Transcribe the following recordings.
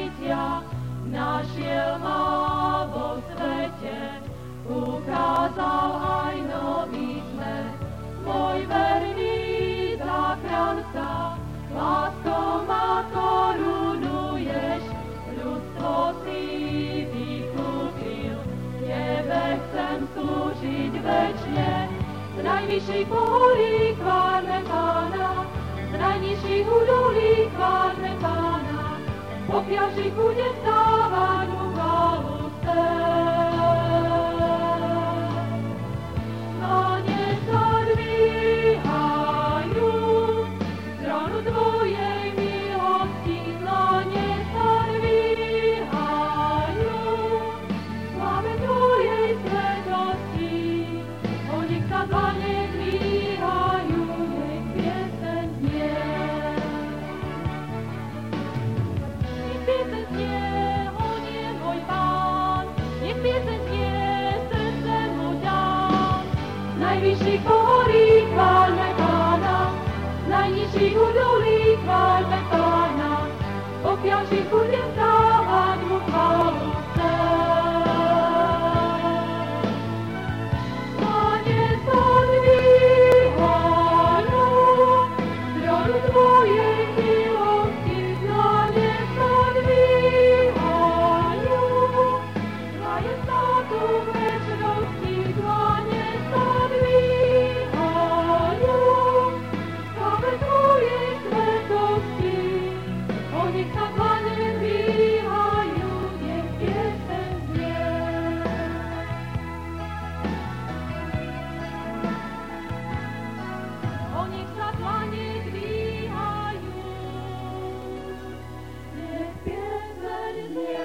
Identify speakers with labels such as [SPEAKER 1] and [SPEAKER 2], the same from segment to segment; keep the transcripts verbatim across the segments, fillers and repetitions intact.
[SPEAKER 1] bytia, našiel ma vo svete, ukázal aj nový smet. Môj verný záchranca, láskou ma korunuješ, ľudstvo si vykúpil, tebe chcem slúžiť večne. Z najvyšších pohorí chválme Pána, z najnižších údolí chválme Pána, pokiaľ budem vstávať mu chválu chcem. Pane sa dvíhajú, trónu tvojej milosti, Pane sa dvíhajú, sláve tvojej svetosti, o nech sa dlane dvíhajú, nech pieseň znie. Nech pieseň znie, on je môj Pán, nech pieseň znie, srdce mu dám. Z najvyšších pohorí chválme Pána, z najnižších údolí chválme Pána, pokiaľ žich budem vstávať mu chválu chcem. Pane sa dvíhajú, trónu tvojej milosti, Pane sa dvíhajú, tvoje státu večnosti, Pane sa dvíhajú, sláve tvojej svetosti, o nech sa dlane dvíhajú, nech pieseň znie. O nech sa dlane dvíhajú, nech pieseň znie.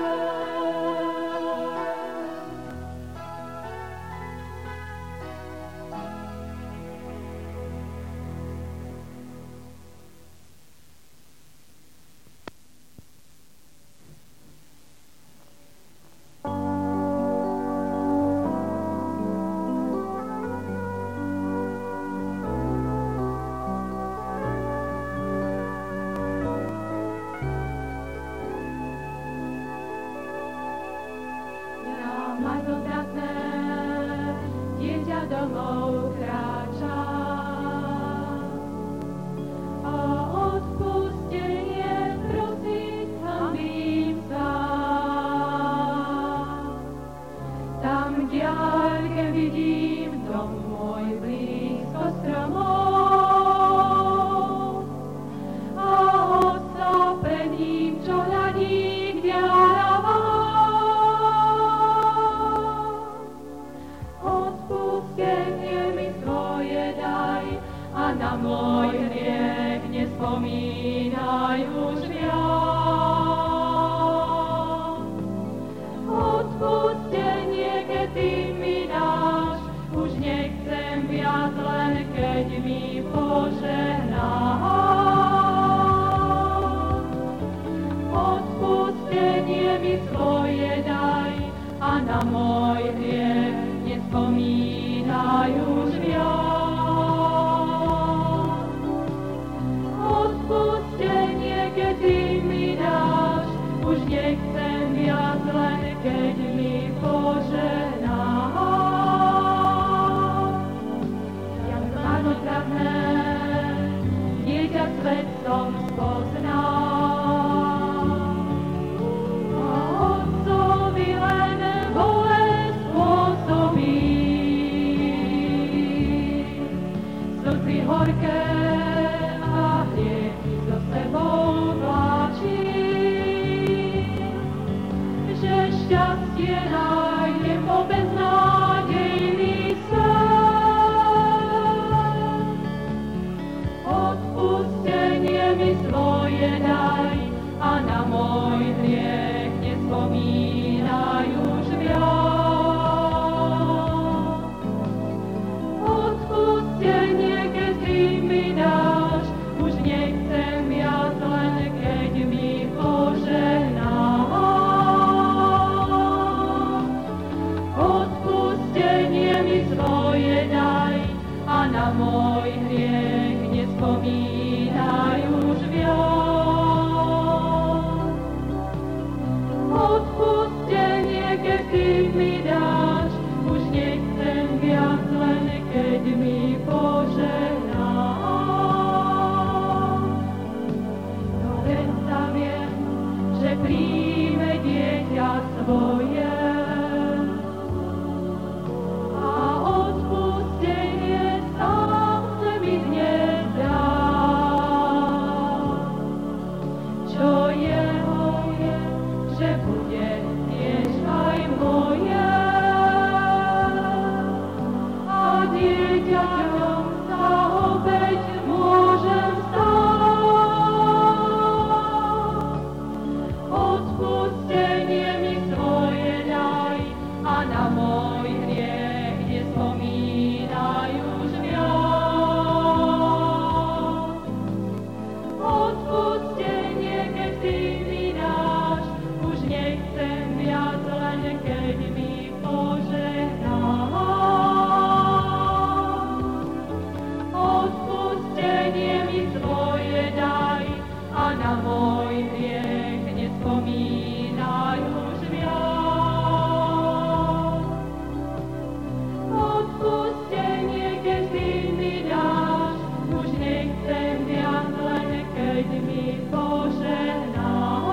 [SPEAKER 1] Marnotratné dieťa domov kráča a odpustenie prosiť hanbím sa. Tam v diaľke vidím dom môj blízko stromov a otca pred ním, čo hľadí k diaľavám. Na môj hriech nespomínaj už viac. Odpustenie, keď ty mi dáš, už nechcem viac, len keď mi požehnáš. Odpustenie mi svoje daj a na môj hriech nespomínaj už viac. Odpustenie, keď ty mi dáš, už nechcem viac, len keď mi požehnáš. Jak marnotratné dieťa svet som spoznal, a otcovi len bolesť príjme dieťa svoje. A odpustenie sám chce mi dnes dať. Čo jeho je, že bude tiež aj moje. A dieťaťom sa obeť môžem stať. Odpustenie mi svoje daj a na môj hriech nespomínaj už viac. Odpustenie, keď ty mi dáš, už nechcem viac, len keď mi požehnáš. Odpustenie mi svoje daj a na môj hriech nespomínaj už viac. Odpustenie, keď ty mi dáš, už nechcem viac, len keď mi požehnáš.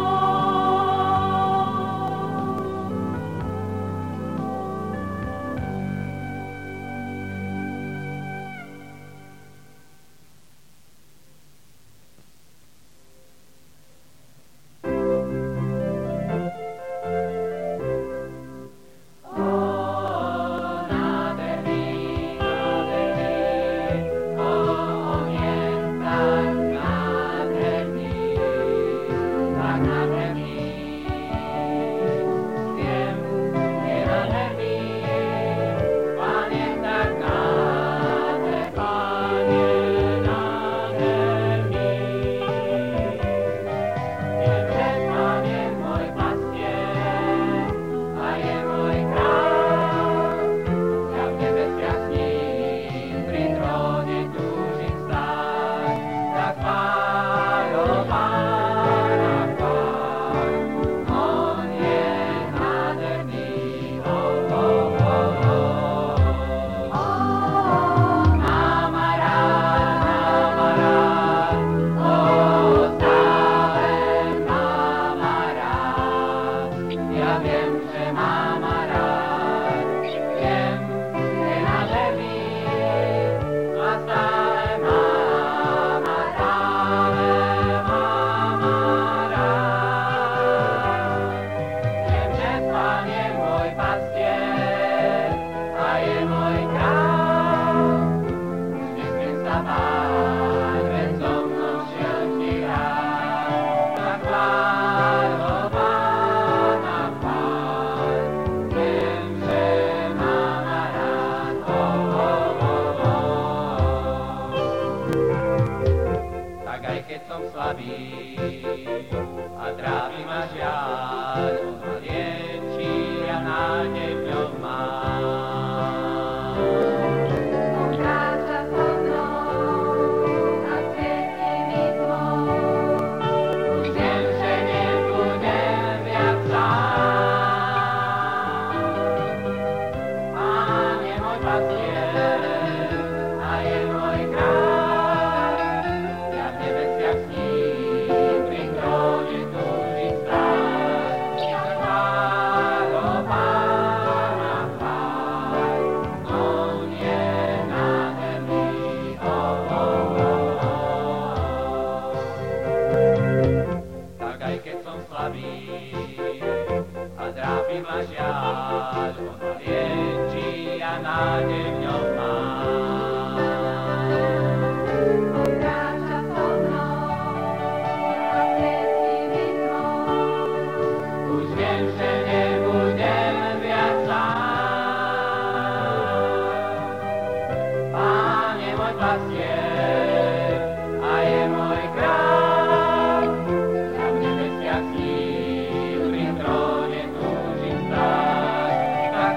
[SPEAKER 2] Tak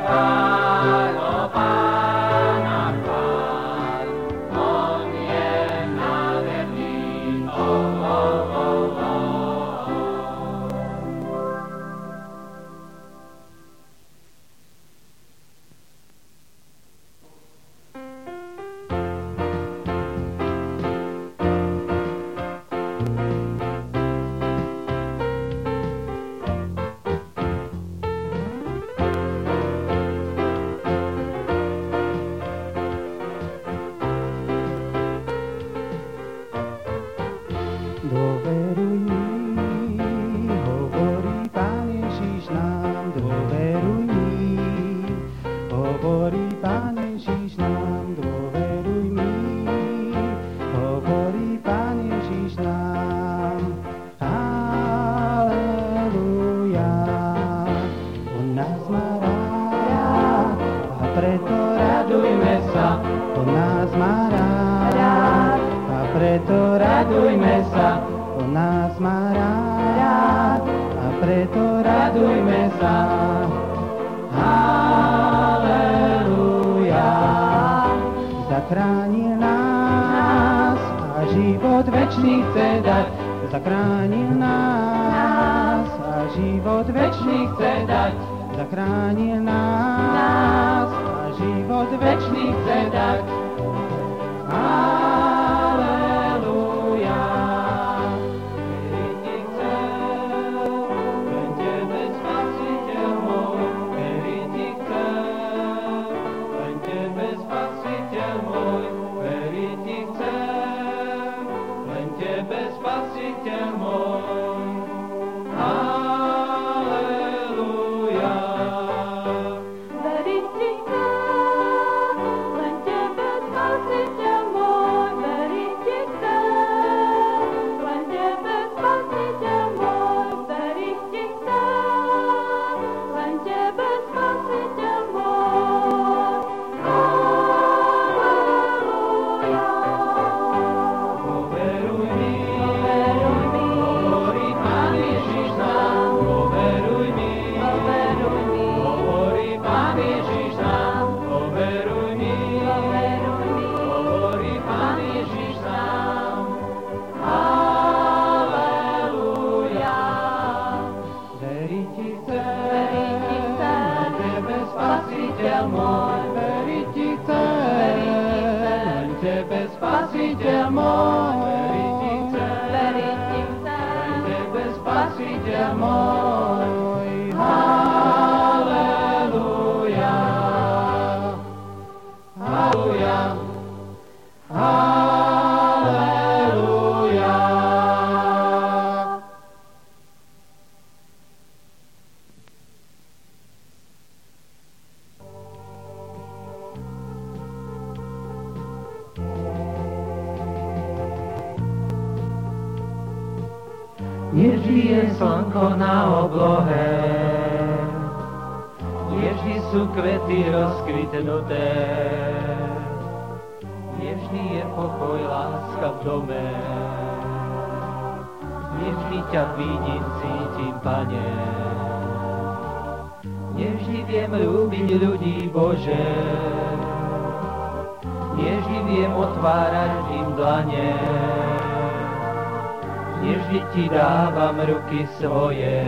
[SPEAKER 2] má rád a preto radujme sa. Halleluja. Zachránil nás a život večný chce dať. Zachránil nás a život večný chce dať. Zachránil nás a život večný chce dať. Halleluja. Veriť ti chcem, len tebe spasiteľ môj. Veriť ti chcem, len tebe spasiteľ môj. Veriť ti chcem, len tebe spasiteľ môj. Halleluja.
[SPEAKER 1] Veriť ti chcem, len tebe spasiteľ môj. Veriť ti chcem, len tebe spasiteľ môj. Veriť ti chcem, len tebe spasiteľ môj. Halleluja.
[SPEAKER 2] Dôveruj mi,
[SPEAKER 1] Dôveruj mi,
[SPEAKER 2] hovorí Pán Ježiš nám. Dôveruj mi,
[SPEAKER 1] dôveruj mi,
[SPEAKER 2] hovorí Pán Ježiš nám. Dôveruj mi,
[SPEAKER 1] dôveruj mi,
[SPEAKER 2] hovorí Pán Ježiš nám.
[SPEAKER 1] Halleluja.
[SPEAKER 2] Veriť ti
[SPEAKER 1] Veriť ti
[SPEAKER 2] chcem,
[SPEAKER 1] chcem,
[SPEAKER 2] len tebe spasiteľ môj. Veriť ti chcem, len tebe spasiteľ môj. Veriť ti chcem,
[SPEAKER 1] veriť ti
[SPEAKER 2] len
[SPEAKER 1] chcem,
[SPEAKER 2] tebe spasiteľ môj. Halleluja. Halleluja. Halleluja. Nevždy je slnko na oblohe, nevždy sú kvety rozkvitnuté, nevždy je pokoj, láska v dome, nevždy ťa vidím, cítim, Pane. Nevždy viem ľúbiť ľudí, Bože, nevždy viem otvárať im dlane, nevždy ti dávam ruky svoje,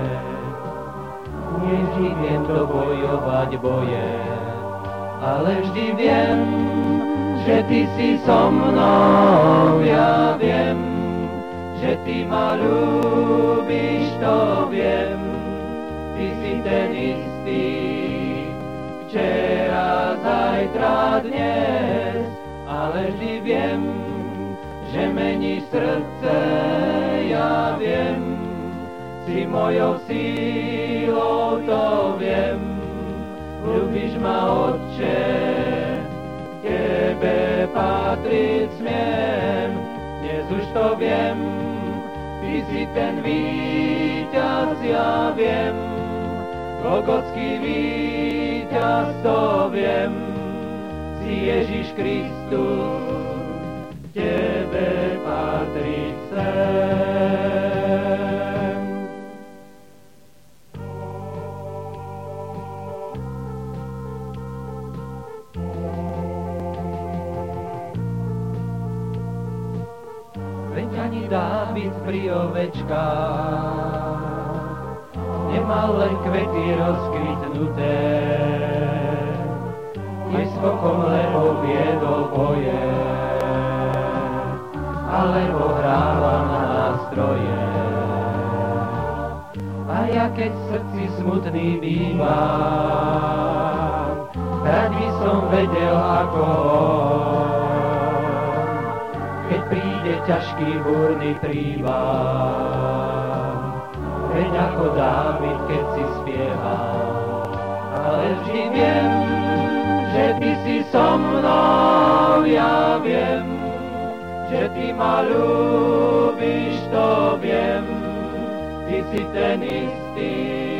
[SPEAKER 2] nevždy viem dobojovať boje, ale vždy viem, že ty si so mnou, ja viem, že ty ma ľúbiš, to viem, ty si ten istý, včera, zajtra, dnes, ale vždy viem, že meníš srdce, ja viem, si mojou sílou, to viem, ľúbiš ma, Otče, tebe patriť smiem, dnes už to viem, ty si ten víťaz, ja viem, Golgotský víťaz, to viem, si Ježiš Kristus, tebe patriť chcem. Veď ani Dávid pri ovečkách nemal len kvety rozkvitnuté, tiež skokom, lebo viedol boje, alebo hrával na nástroje. A ja keď v srdci smutný bývam, rád by som vedel ako on, keď príde ťažký búrny príval, veď ako Dávid, keď si spieval. Ale vždy viem, že ty si so mnou, ja viem, že ty ma ľúbiš, to viem, ty si ten istý,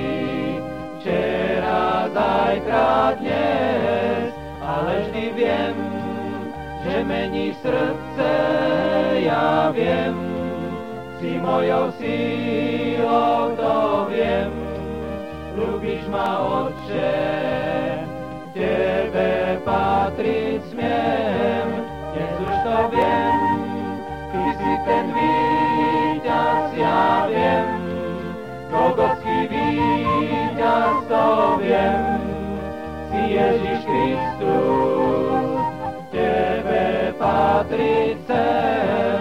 [SPEAKER 2] včera, zajtra, dnes, ale vždy viem, že meníš srdce, ja viem, si mojou sílou, to viem. Ľúbiš ma, Otče, tebe patriť smiem, dnes už to viem, ty si ten víťaz, ja viem, Golgotský víťaz, to viem, si Ježiš Kristus, tebe patriť chcem.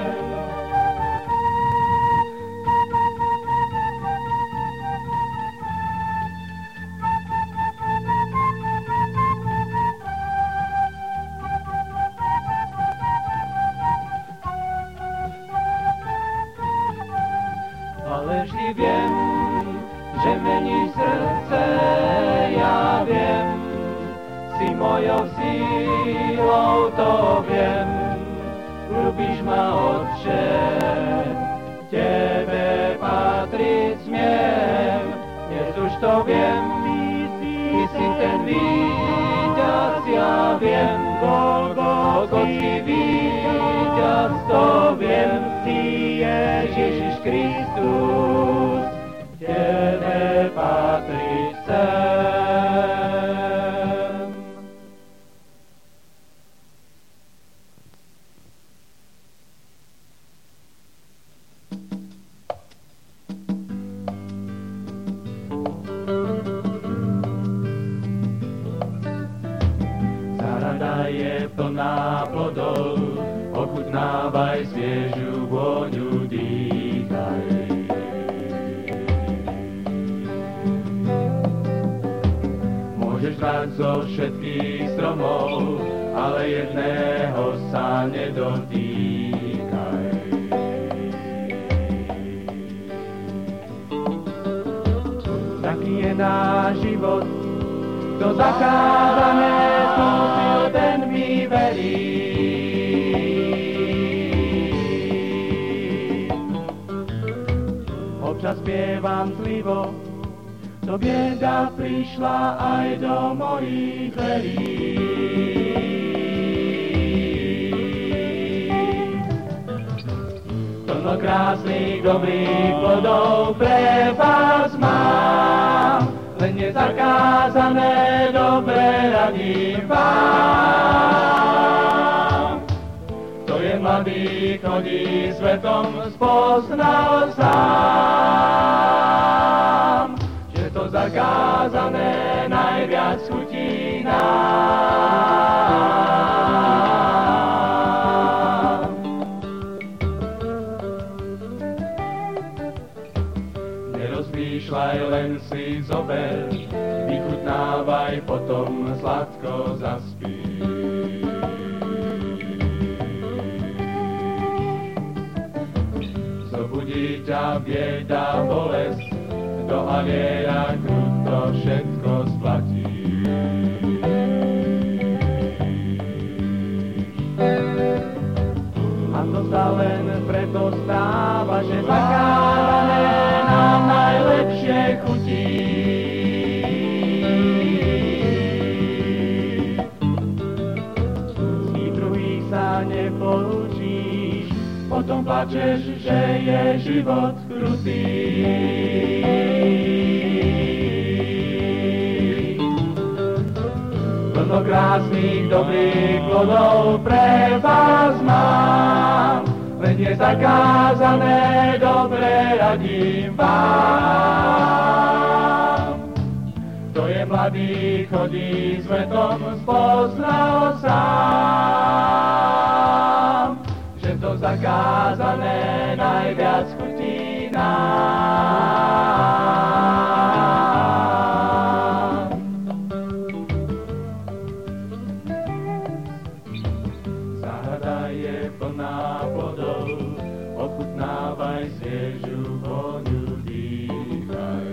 [SPEAKER 2] Ale vždy viem, že meníš srdce, ja viem, si mojou sílou, to viem. Ľúbiš ma, Otče, tebe patriť smiem, dnes už to viem, ty si ten víťaz, ja viem, Golgotský víťaz, to viem, si Ježiš Kristus, tebe patriť chcem. Záhrada je plná plodov, ochutnávaj sviežu vôňu, dýchaj. Môžeš brať zo všetkých stromov, ale jedného sa nedotýkaj. Taký je náš život, kto zakázané skúsil, ten mi verí. Občas spievam tlivo, to bieda prišla aj do mojich dverí. Plno krásnych, dobrých plodov pre vás mám, len nezakázané dobre radím vám. To je mladý, chodí svetom, spoznal sám, že to zakázané najviac chutí nám. Nerozmýšľaj, len si zober, vychutnávaj, potom sladko zaspí. Zobudí ťa bieda, bolesť, do haliera kruto všetko splatí. A to sa len preto stáva, že zakázané nám najlepšie chutí. Z tých druhých sa nepoučíš, potom plačeš, že je život krutý. Plno krásnych, dobrých plodov pre vás mám, len je zakázané, dobre radím vám. To je mladý, chodí svetom, spoznal sám, že to zakázané najviac chutí nám. Záhrada je plná plodov, ochutnávaj sviežu vôňu, dýchaj.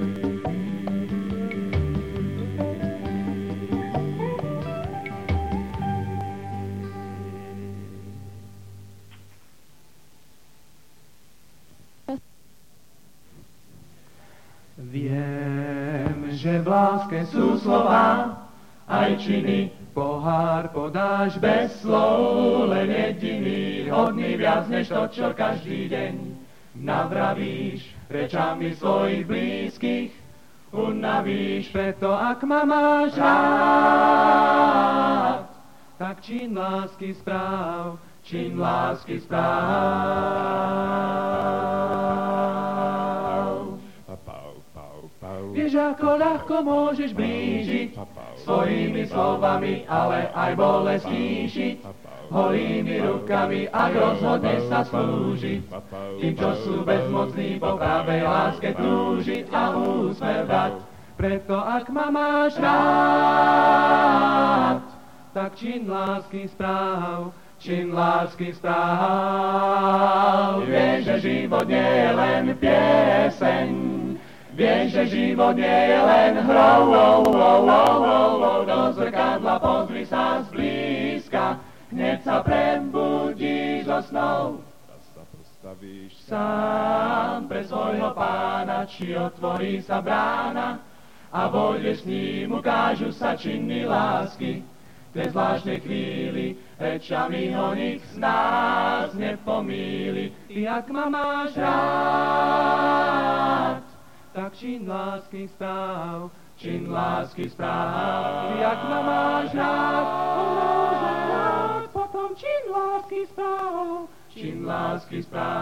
[SPEAKER 2] Viem, že v láske sú slova, aj činy, pohár podáš bez slov, len jediný, hodný viac než to, čo každý deň navravíš rečami svojich blízkych, unavíš. Preto ak ma máš rád, tak čin lásky správ, čin lásky správ. Vieš, ako ľahko môžeš blížiť svojimi slovami, ale aj bolesť stíšiť holými rukami, ak rozhodneš sa slúžiť tým, čo sú bezmocní po pravej láske túžiť a úsmev dať. Preto ak ma máš rád, tak čin lásky správ, čin lásky správ. Vieš, že život nie je len pieseň, vieš, že život nie je len hrou, oh, oh, oh, oh, oh. Do zrkadla pozri sa zblízka, hneď sa prebudíš zo snov. Raz sa postavíš sám pre svojho pána, či otvorí sa brána a vojdeš s ním, ukážu sa činy lásky. V tej zvláštnej chvíli rečami ho nik z nás nepomíli. Ty, ak ma máš rád, tak čin lásky správ, čin lásky správ. Ty, ak ma máš rád, rád, potom čin lásky správ, čin lásky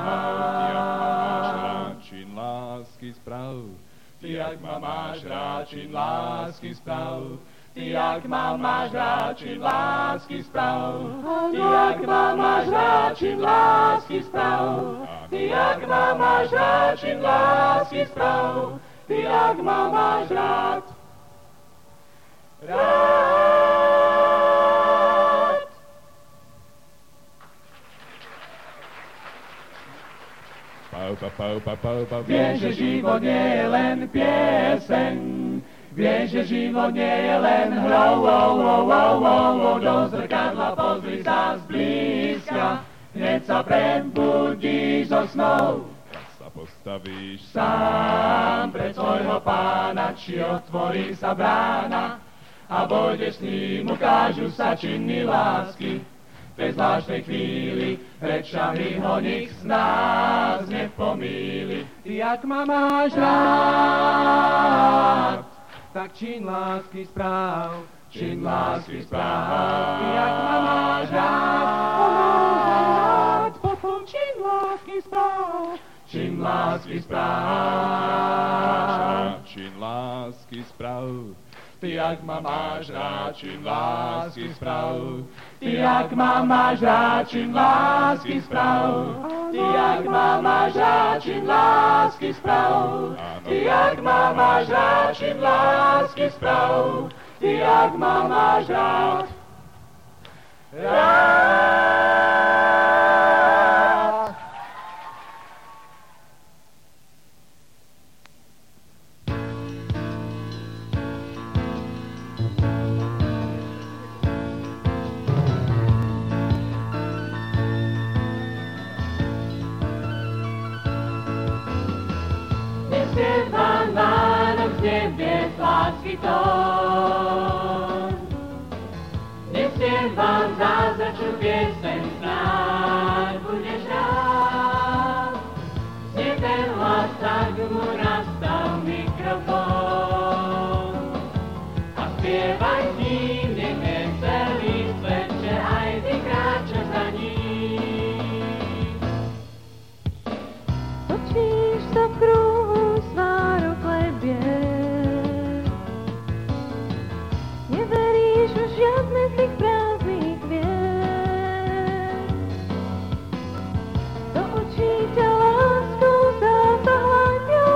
[SPEAKER 2] správ.
[SPEAKER 3] Čin lásky správ.
[SPEAKER 2] Ty, ak ma máš rád, čin lásky správ. Ty, ak ma máš rád, čin lásky správ. Ty, ak ma máš rád, čin lásky správ. Ty, ak ma máš rád, čin lásky správ. Ty, ak ma máš rád, rád.
[SPEAKER 3] Pau, pau, pau, pau, pau, pau.
[SPEAKER 2] Vieš, že život nie je len pieseň, vieš, že život nie je len hrou, oh, oh, oh, oh, oh. Do zrkadla pozri sa zblízka, hneď sa prebudíš zo snov.
[SPEAKER 3] Raz sa postavíš
[SPEAKER 2] Sám pred svojho pána, či otvorí sa brána a vojdeš s ním, ukážu sa činy lásky. V tej zvláštnej chvíli rečami ho nik z nás nepomíli. Ty, ak ma máš rád, tak čin lásky správ, čin lásky správ. Ty, ak ma máš rád, potom čin lásky správ, čin lásky správ.
[SPEAKER 3] Čin lásky správ.
[SPEAKER 2] Ty, ak ma máš rád, čin lásky správ. Ty, ak ma máš rád, čin lásky správ. Ty, ak ma máš rád, čin lásky správ. Ty, ak ma máš rád, čin lásky správ. Ty, ak ma máš rád, rád. Nespievam Vánok z nebies lásky tón. Nespievam zázračnú pieseň, snáď budeš rád. Znie ten hlas, tak mu nastav mikrofón. A spievaj s ním, nech je celý svet, že aj ty kráčaš za ním.
[SPEAKER 1] Točíš sa v kruhu, svárok lebie. Neveríš už žiadne z tých prázdnych vied. Do očí ťa láskou zahľadňou.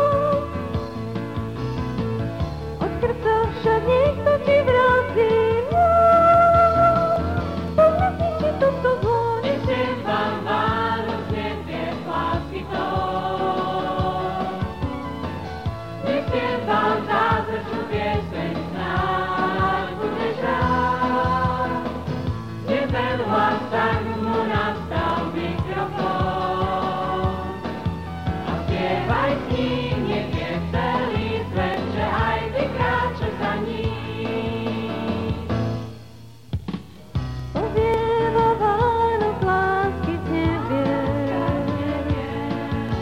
[SPEAKER 1] Od srdca však niekto ti vráti môž. Pomyslí ti toto zlo.
[SPEAKER 2] Nespievam Vánok z nebies lásky tón. Nespievam zázračnú pieseň, snáď budeš rád. Znie ten hlas, tak mu nastav mikrofón. A spievaj s ním, nech je celý svet, že aj ty kráčaš za ním.
[SPEAKER 1] Povieva Vánok lásky z nebies.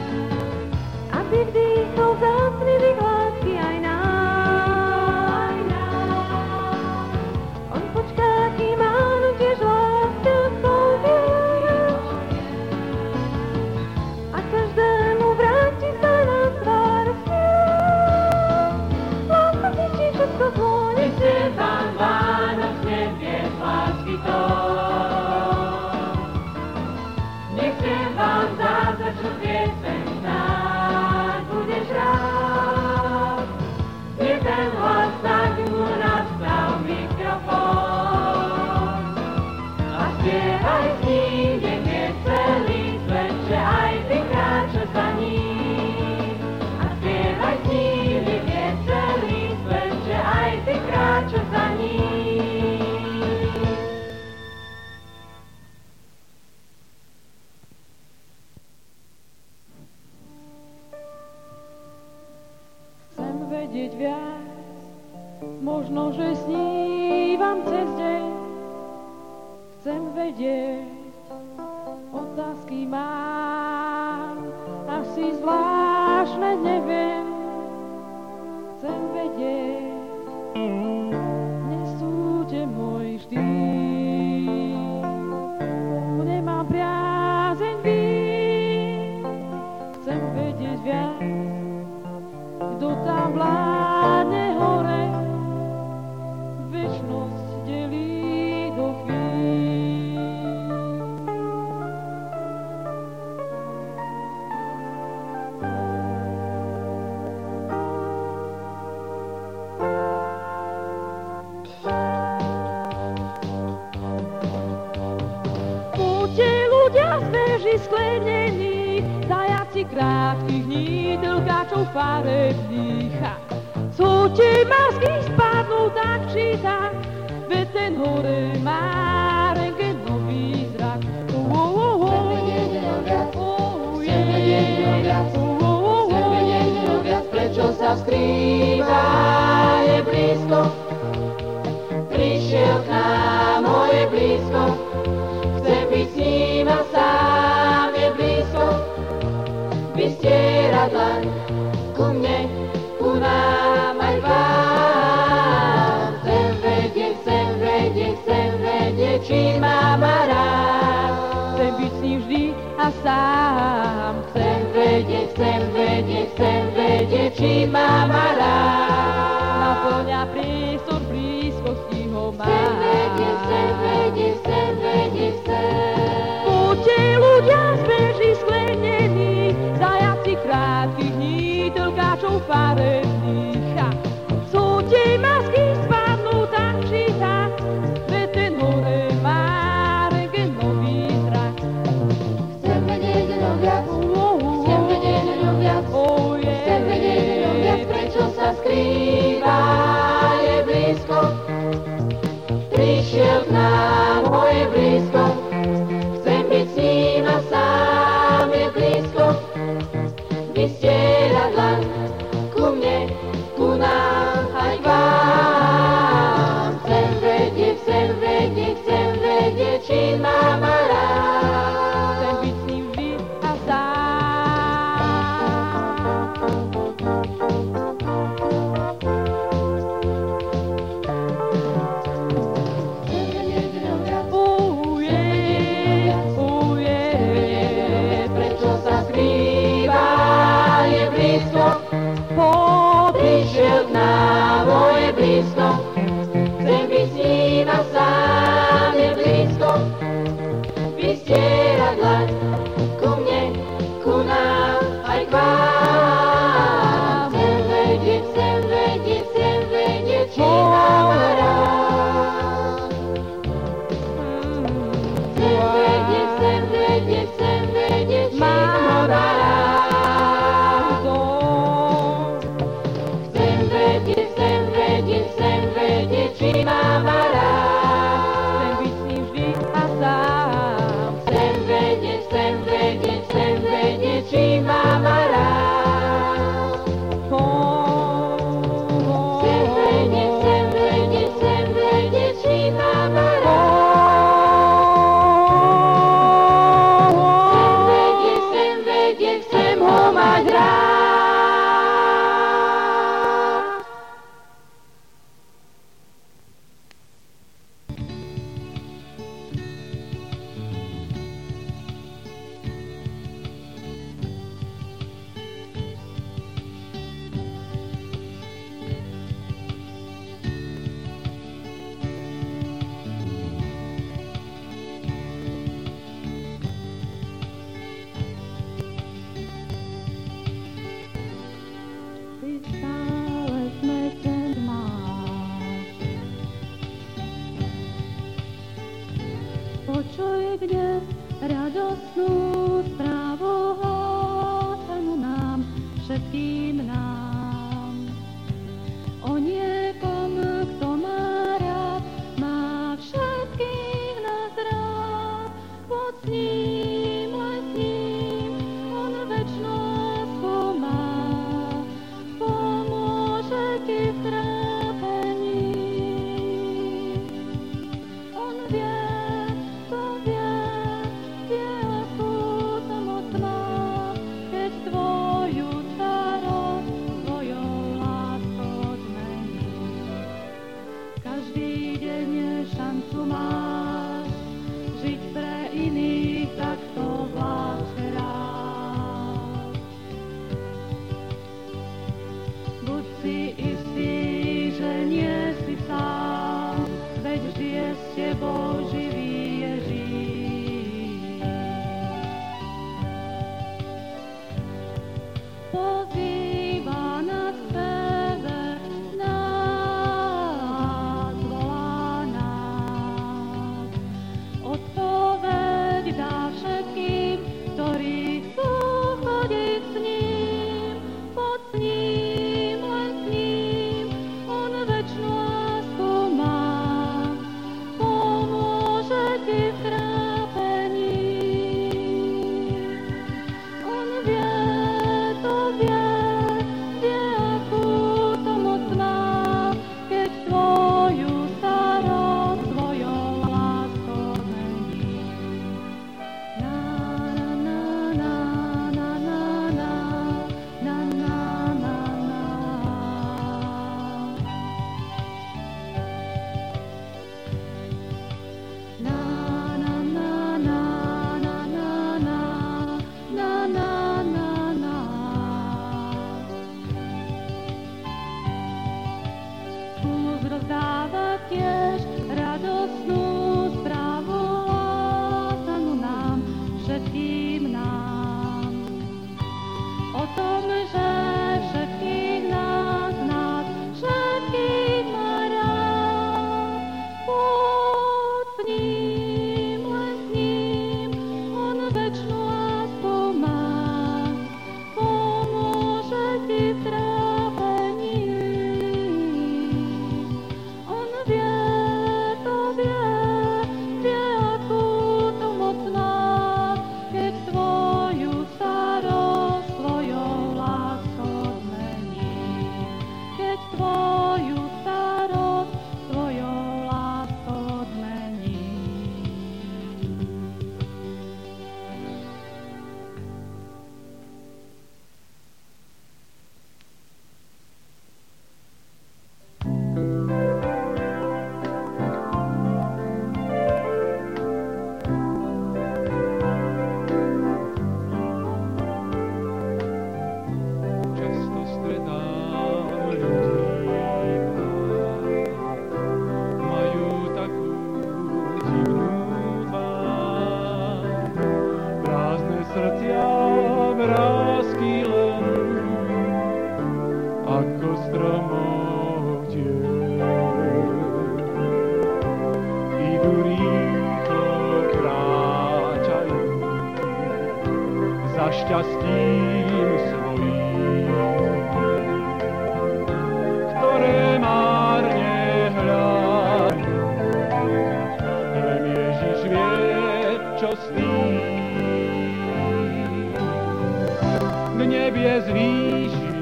[SPEAKER 1] vedieť viac, možno, že snívam cez deň. Chcem vedieť, otázky mám, asi zvláštne neviem. Chcem vedieť, nesúďte môj štýl. Nemám priazeň byť, chcem vedieť viac, kto tam vládne hore, večnosť delí do chvíľ. Poďte ľudia z veží sklenení, zajaci krátkych dní, dlgáčov farebných. Súďte masky spadnú tak či tak, veď ten hore má rengenový zrak.
[SPEAKER 2] Chcem vedieť o viac, chcem vedieť o viac, prečo sa skrýva, je blízko. Prišiel k nám, je blízko, chcem byť s ním a sám je blízko. Vystierať dlaň ku mne, ku nám aj k vám. Chcem vedieť, chcem vedieť, chcem vedieť, či má ma rád.
[SPEAKER 1] Chcem byť s ním vždy a sám.
[SPEAKER 2] Chcem vedieť, chcem vedieť, chcem vedieť, či má ma rád.
[SPEAKER 1] Naplňa priestor blízkosti ho má.
[SPEAKER 2] Chcem vedieť, chcem vedieť, chcem vedieť, chcem.
[SPEAKER 1] Poďte ľudia z veží sklenení, zajaci krátkych dní, dlgáčov farebných. Súďte masky spadnú tak či tak, veď ten hore má rengenový zrak.
[SPEAKER 2] Chcem vedieť o viac, chcem vedieť o viac, chcem vedieť o viac, prečo sa skrýva, je blízko. Prišiel k nám, je blízko, chcem byť s ním a sám je blízko. Vystierať dlaň ku mne, ku nám aj k vám. Chcem vedieť, chcem vedieť, chcem vedieť, či má ma rád.
[SPEAKER 1] Chcem byť s ním vždy a sám.
[SPEAKER 2] Chcem vedieť o viac,
[SPEAKER 1] Uje, uje,
[SPEAKER 2] prečo sa skrýva, je blízko. Prišiel k nám, je blízko, chcem byť s ním a sám je blízko. Vystierať dlaň ku mne, ku nám aj k vám. Chcem vedieť, chcem vedieť, chcem vedieť, či má ma rád. Chcem vedieť, chcem vedieť, chcem vedieť, či má ma rád. Chcem vedieť, chcem vedieť, chcem vedieť, či má ma rád.
[SPEAKER 1] Chcem byť s ním vždy a sám.
[SPEAKER 2] Chcem vedieť, chcem vedieť, chcem vedieť, či má ma rád. Chcem vedieť, chcem vedieť, chcem vedieť, či má ma rád. Chcem vedieť, chcem vedieť, chcem ho mať rád.
[SPEAKER 1] Ty stále smečen máš. Počuj dnes radosnú správu, hlásanu nám, všetkým nám. O niekom, kto má rád, má všetkých nás rád. Poď s ním, len s ním, on večnosť ho má. Pomôže si istý, že nie si sám, veď vždy je s tebou živý Ježíš. Pozýva nás k sebe, nás volá nás. Odpoveď dá všetkým, ktorí chcú chodiť s ním, pod ním, len s ním, on večnú lásku má. Pomôže ti v trápení. On vie, to vie, vie, akú to moc má, keď tvoju starosť svojou láskou mení. Na, na, na, na, na, na, na, na, na, na. Na, na, na, na, na, na, na, na, na, na, na. Skús rozdávať tiež radosnú správu lásanú nám, všetkým nám. O tom, že všetkých nás, nás, všetkých má rád. Poď s ním, len s ním, on večnú lásku má. Pomôže ti v trápení. On vie, to vie, vie, akú to moc má, keď tvoju starosť svojou láskou zmení. Keď tvoju starosť svojou láskou zmení.
[SPEAKER 2] Často stretám ľudí, majú takú divnú tvár, prázdne srdcia, vrásky len, ako stromov tieň. Idú rýchlo, kráčajú za šťastím svojím, ktoré márne hľadajú. Len Ježiš vie, čo s tým. K nebie zvýši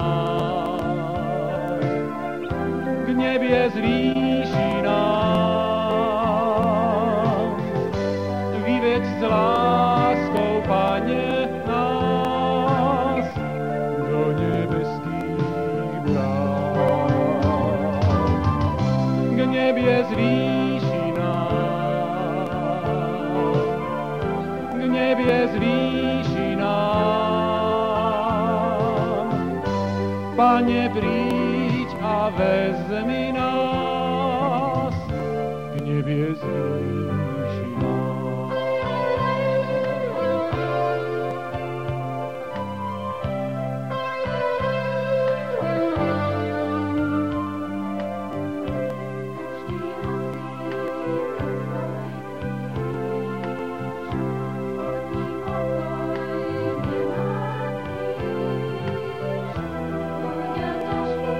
[SPEAKER 2] nás, k nebie zvýši nás. Vyveď s láskou, Pane, nás do nebeských brán. K nebie zvýši nás, k nebie zvýši nám. Pane, príď a vezmi nás, k nebie zvýši nás.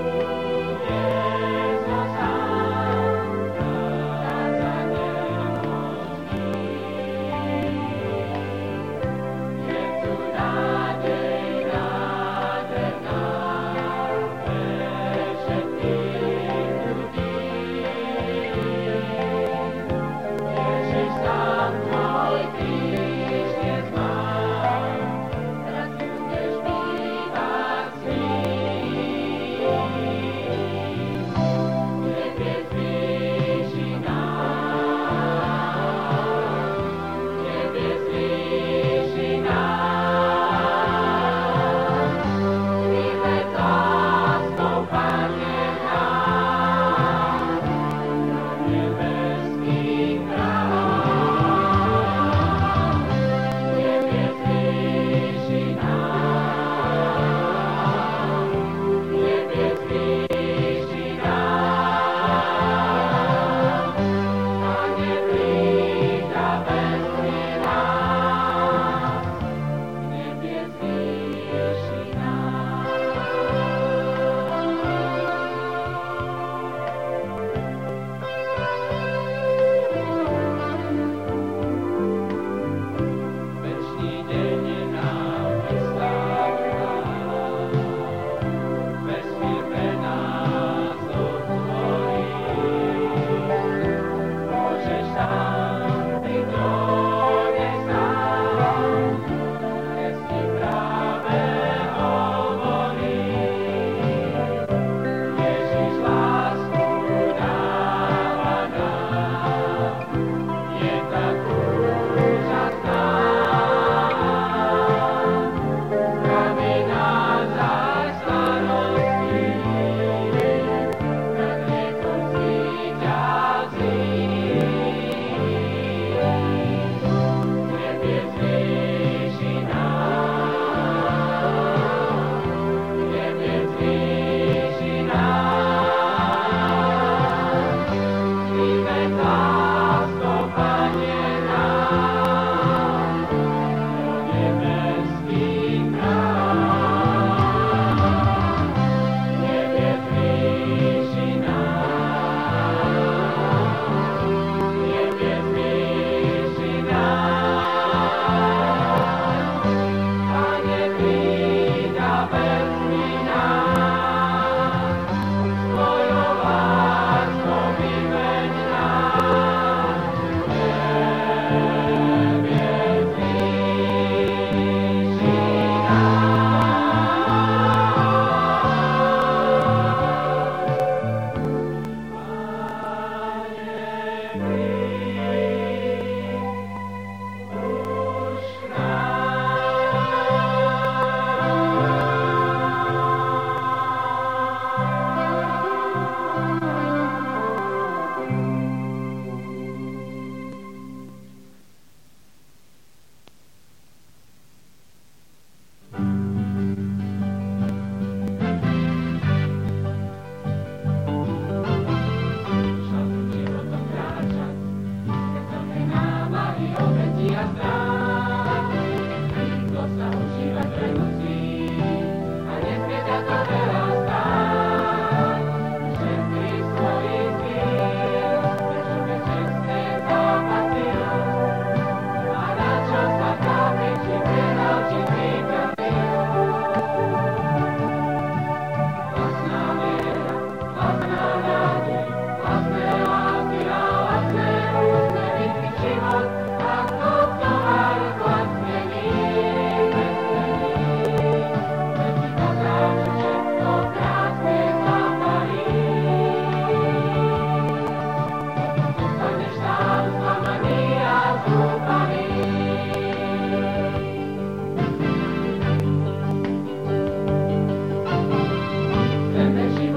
[SPEAKER 1] Jezus,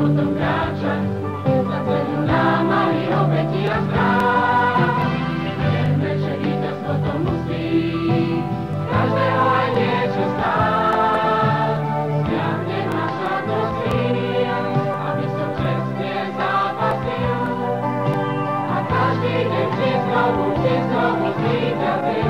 [SPEAKER 4] životom kráčať, za cenu námahy, obeti a strát. Vieme, že víťazstvo to musí každého aj niečo stáť. Stiahne ma šatno z línia, aby som čestne zápasil. A každý deň vždy znovu, vždy znovu zvíťazil.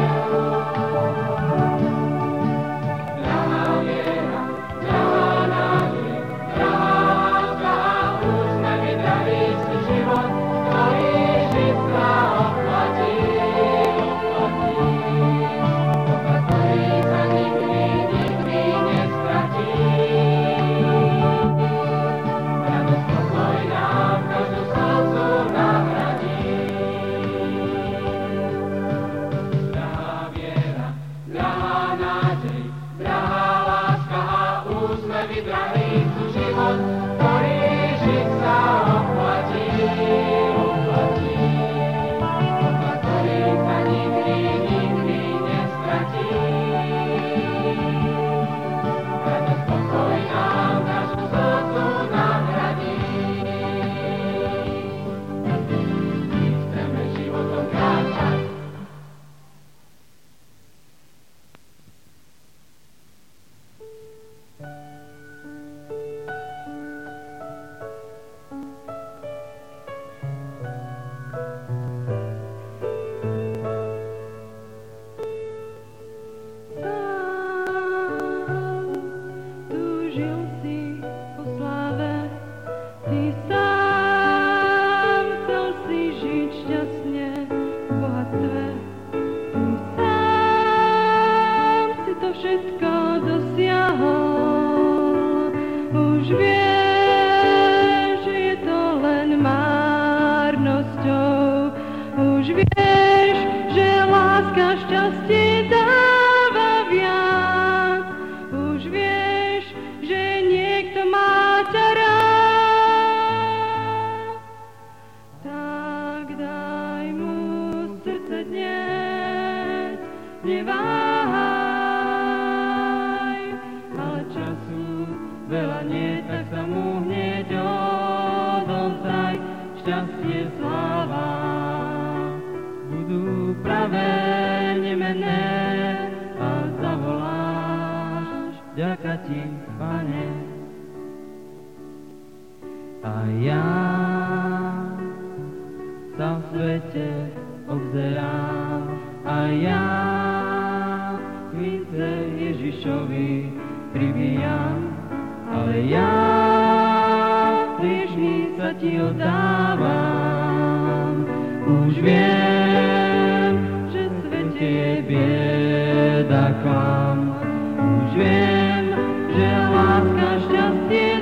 [SPEAKER 2] Už viem, že láska šťastie